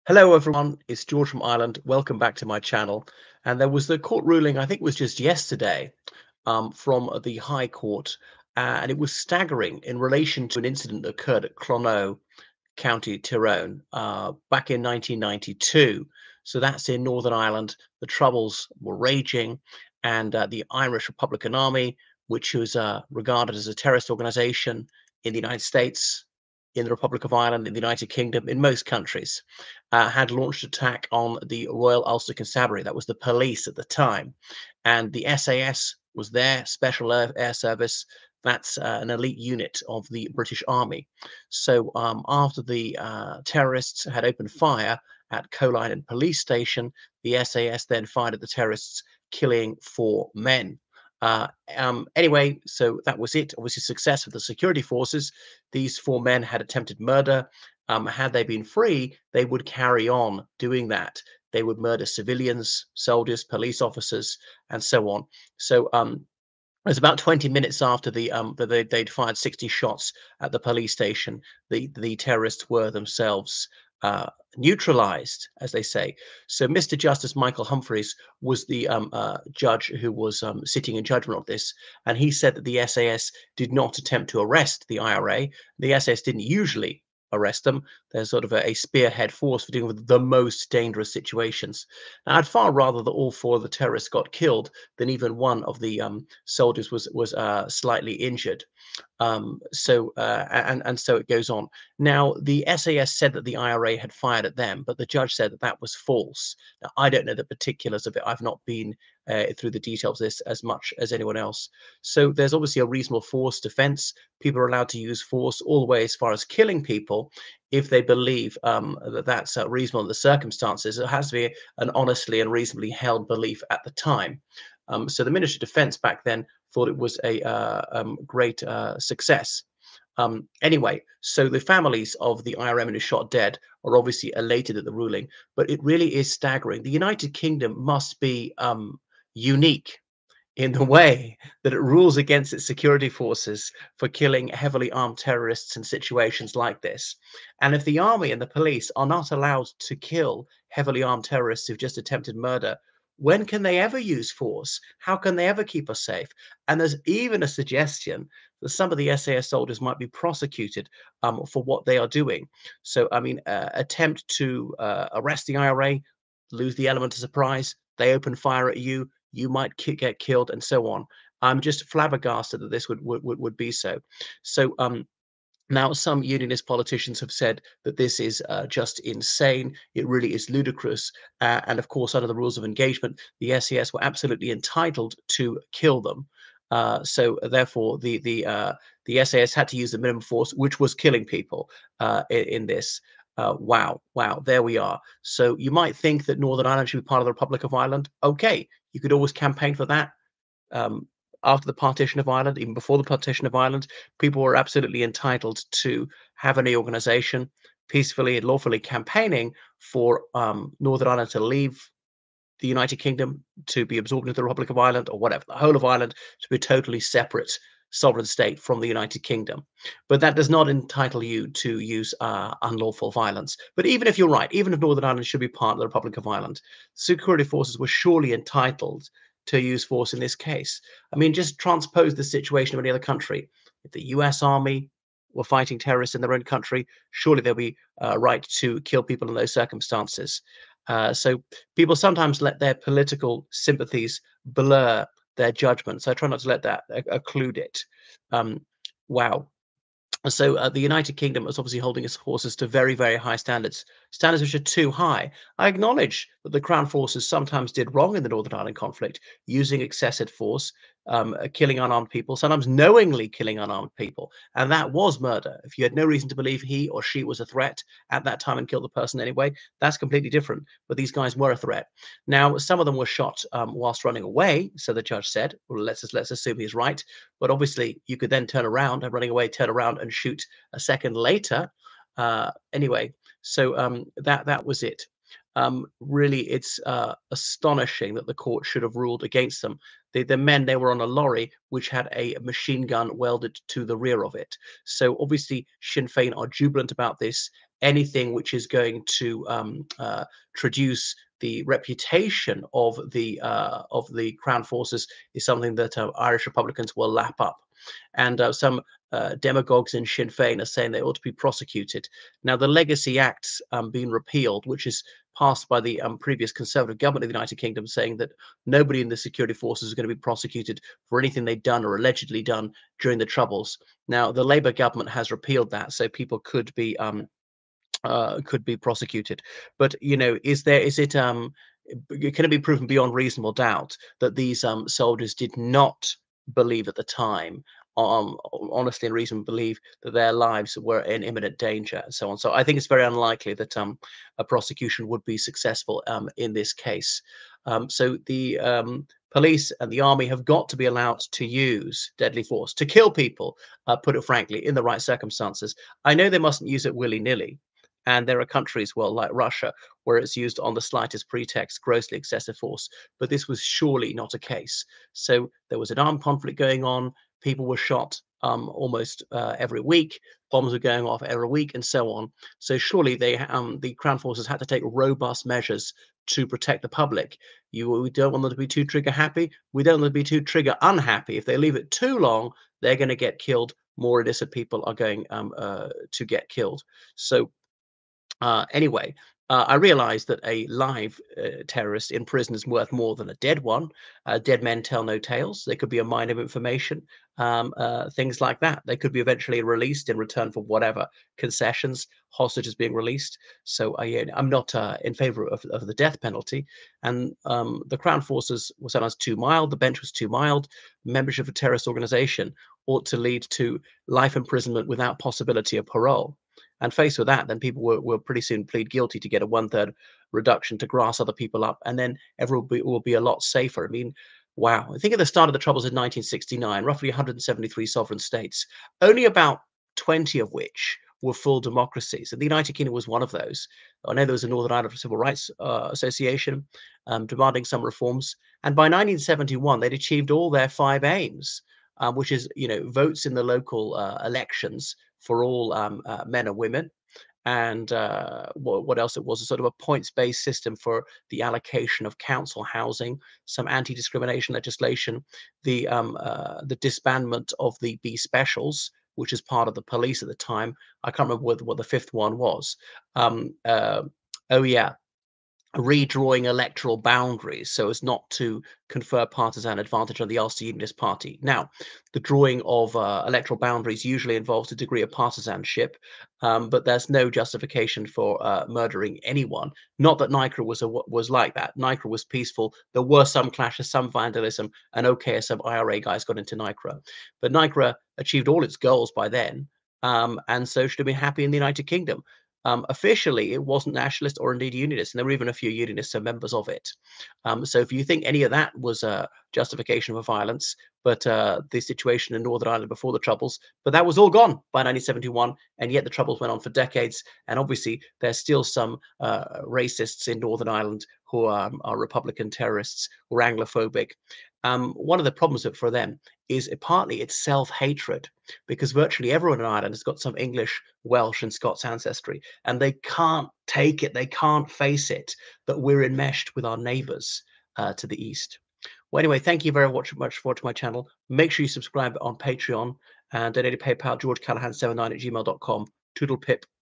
Hello, everyone. It's George from Ireland. Welcome back to my channel. And there was the court ruling, I think it was just yesterday, from the High Court, and it was staggering in relation to an incident that occurred at Clonaux, County Tyrone, back in 1992. So that's in Northern Ireland. The Troubles were raging, and the Irish Republican Army, which was regarded as a terrorist organization in the United States, in the Republic of Ireland, in the United Kingdom, in most countries, had launched attack on the Royal Ulster Constabulary. That was the police at the time, and the SAS was their Special Air Service. That's an elite unit of the British Army. So after the terrorists had opened fire at Colinen Police Station, the SAS then fired at the terrorists, killing 4 men. Anyway, so that was it. Obviously, success of the security forces. These 4 men had attempted murder. Had they been free, they would carry on doing that. They would murder civilians, soldiers, police officers, and so on. So it was about 20 minutes after they'd fired 60 shots at the police station. The terrorists were themselves neutralized, as they say. So Mr. Justice Michael Humphreys was the judge who was sitting in judgment on this, and he said that the SAS did not attempt to arrest the IRA. The SAS didn't usually arrest them. They're sort of a spearhead force for dealing with the most dangerous situations. Now, I'd far rather that all 4 of the terrorists got killed than even one of the soldiers was slightly injured. And so it goes on. Now, the SAS said that the IRA had fired at them, but the judge said that that was false. Now, I don't know the particulars of it. I've not been through the details of this as much as anyone else. So there's obviously a reasonable force defense. People are allowed to use force all the way as far as killing people if they believe that that's reasonable in the circumstances. It has to be an honestly and reasonably held belief at the time. So the Ministry of Defense back then thought it was a great success. Anyway, so the families of the IRM who shot dead are obviously elated at the ruling, but it really is staggering. The United Kingdom must be unique in the way that it rules against its security forces for killing heavily armed terrorists in situations like this. And if the army and the police are not allowed to kill heavily armed terrorists who've just attempted murder, when can they ever use force? How can they ever keep us safe? And there's even a suggestion that some of the SAS soldiers might be prosecuted for what they are doing. So, I mean, attempt to arrest the IRA, lose the element of surprise, they open fire at you, you might get killed, and so on. I'm just flabbergasted that this would be so. So now some unionist politicians have said that this is just insane. It really is ludicrous. And of course, under the rules of engagement, the SES were absolutely entitled to kill them. So therefore, the SAS had to use the minimum force, which was killing people in this. Wow, wow, there we are. So you might think that Northern Ireland should be part of the Republic of Ireland. Okay, you could always campaign for that. Um, After the partition of Ireland, even before the partition of Ireland, people were absolutely entitled to have any organization peacefully and lawfully campaigning for Northern Ireland to leave the United Kingdom, to be absorbed into the Republic of Ireland, or whatever, the whole of Ireland to be a totally separate sovereign state from the United Kingdom. But that does not entitle you to use unlawful violence. But even if you're right, even if Northern Ireland should be part of the Republic of Ireland, security forces were surely entitled to use force in this case. I mean, just transpose the situation of any other country. If the US Army were fighting terrorists in their own country, surely they'll be right to kill people in those circumstances. So people sometimes let their political sympathies blur their judgment. So I try not to let that occlude it. Um, wow. So the United Kingdom is obviously holding its horses to very, very high standards, standards which are too high. I acknowledge that the Crown forces sometimes did wrong in the Northern Ireland conflict, using excessive force, killing unarmed people, sometimes knowingly killing unarmed people, and that was murder. If you had no reason to believe he or she was a threat at that time and killed the person anyway, that's completely different. But these guys were a threat. Now, some of them were shot whilst running away, so the judge said. Well, let's assume he's right. But obviously, you could then turn around and running away, turn around and shoot a second later. Anyway, so that was it. Really, it's astonishing that the court should have ruled against them. The men, they were on a lorry which had a machine gun welded to the rear of it. So obviously, Sinn Féin are jubilant about this, anything which is going to traduce the reputation of the Crown Forces is something that Irish Republicans will lap up. And some demagogues in Sinn Féin are saying they ought to be prosecuted. Now, the Legacy Act's been repealed, which is passed by the previous Conservative government of the United Kingdom, saying that nobody in the security forces is going to be prosecuted for anything they've done or allegedly done during the Troubles. Now, the Labour government has repealed that, so people could be prosecuted. But is it can it be proven beyond reasonable doubt that these soldiers did not believe at the time, honestly and reasonably believe that their lives were in imminent danger and so on? So I think it's very unlikely that a prosecution would be successful in this case. So the police and the army have got to be allowed to use deadly force to kill people, put it frankly, in the right circumstances. I know they mustn't use it willy-nilly, and there are countries, well, like Russia, where it's used on the slightest pretext, grossly excessive force. But this was surely not a case. So there was an armed conflict going on. People were shot almost every week. Bombs were going off every week, and so on. So surely the Crown Forces had to take robust measures to protect the public. We don't want them to be too trigger happy. We don't want them to be too trigger unhappy. If they leave it too long, they're going to get killed. More innocent people are going to get killed. So anyway, I realized that a live terrorist in prison is worth more than a dead one. Dead men tell no tales. There could be a mine of information, things like that. They could be eventually released in return for whatever concessions, hostages being released. So yeah, I'm not in favor of the death penalty. And the Crown Forces were sometimes too mild. The bench was too mild. Membership of a terrorist organization ought to lead to life imprisonment without possibility of parole. And faced with that, then people will pretty soon plead guilty to get a one-third reduction to grass other people up, and then everyone will be a lot safer. I mean, wow. I think at the start of the Troubles in 1969, roughly 173 sovereign states, only about 20 of which were full democracies, and the United Kingdom was one of those. I know there was a Northern Ireland Civil Rights Association demanding some reforms, and by 1971, they'd achieved all their five aims, which is, votes in the local elections for all men and women. And what else? It was a sort of a points-based system for the allocation of council housing, some anti-discrimination legislation, the disbandment of the B specials, which is part of the police at the time. I can't remember what the fifth one was. Um, uh, oh yeah, redrawing electoral boundaries so as not to confer partisan advantage on the Ulster Unionist Party. Now, the drawing of electoral boundaries usually involves a degree of partisanship, but there's no justification for murdering anyone. Not that NICRA was like that. NICRA was peaceful. There were some clashes, some vandalism, and okay, some IRA guys got into NICRA. But NICRA achieved all its goals by then, and so should have been happy in the United Kingdom. Officially, it wasn't nationalist or indeed unionist, and there were even a few unionists and members of it. So if you think any of that was a justification for violence, but the situation in Northern Ireland before the Troubles, but that was all gone by 1971, and yet the Troubles went on for decades. And obviously, there's still some racists in Northern Ireland who are Republican terrorists or Anglophobic. One of the problems for them is partly it's self-hatred, because virtually everyone in Ireland has got some English, Welsh, and Scots ancestry, and they can't take it, they can't face it that we're enmeshed with our neighbours to the east. Well, anyway, thank you very much for watching my channel. Make sure you subscribe on Patreon and donate to PayPal, georgecallahan79 at gmail.com. Toodle pip.